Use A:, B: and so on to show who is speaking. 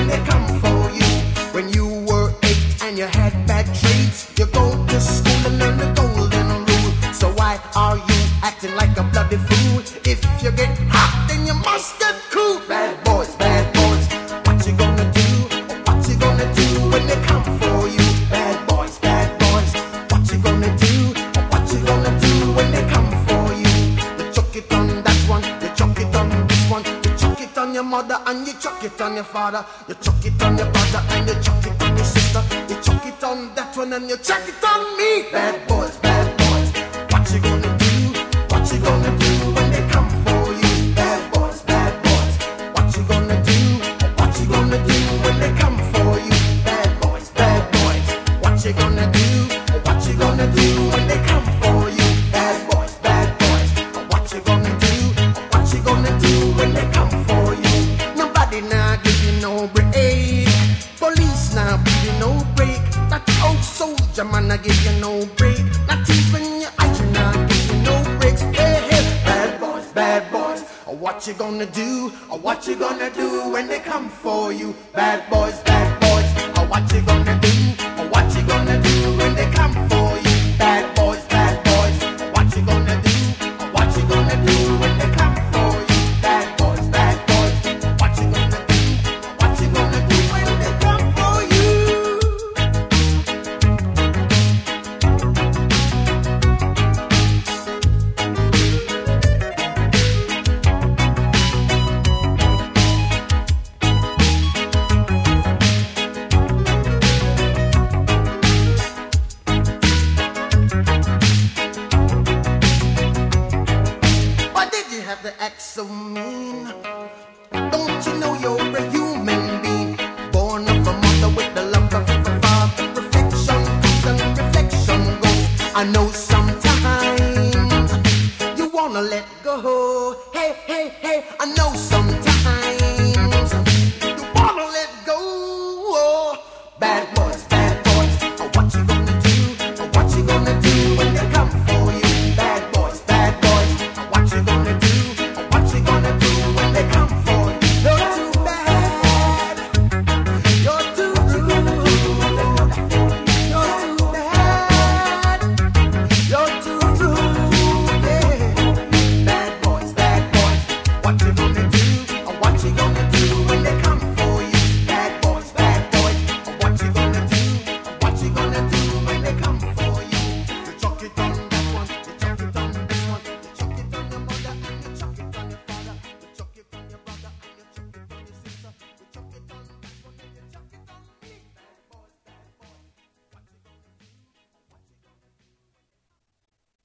A: when they come for you. When you were 8 and you had bad traits, you go to school and learn the golden rule. So why are you acting like a bloody fool? If you get hot, then you must get cool. Bad boys, what you gonna do? What you gonna do when they come for you? Bad boys, what you gonna do? What you gonna do when they come for you? You chuck it on that one, you chuck it on this one, you chuck it on your mother and you chuck it on your father, you chuck it on your brother and you chuck it on your sister, you chuck it on that one and you chuck it on me. Bad boys, what you gonna do? What you gonna do when they come for you? Bad boys, what you gonna do? What you gonna do when they come for you? Bad boys, what you gonna do? What you gonna do when they come for you? Bad boys, what you gonna do? What you gonna do when they come for you? Nobody now give you no break. Police now give you no break. That old soldier man I give you no break. Not even your eyes now give you no breaks. Hey, bad boys, what you gonna do? What you gonna do when they come for you? Bad boys, what you gonna do? What you gonna do when they come for you? Bad boys, what you gonna do? What you gonna do when they come for you? Bad boys, what you gonna do? What you gonna do when they come for you? Why did you have to act so mean? Don't you know you're a human being, born of a mother with the love of a father? Reflection comes and reflection goes. I know sometimes you wanna let go. Hey, I know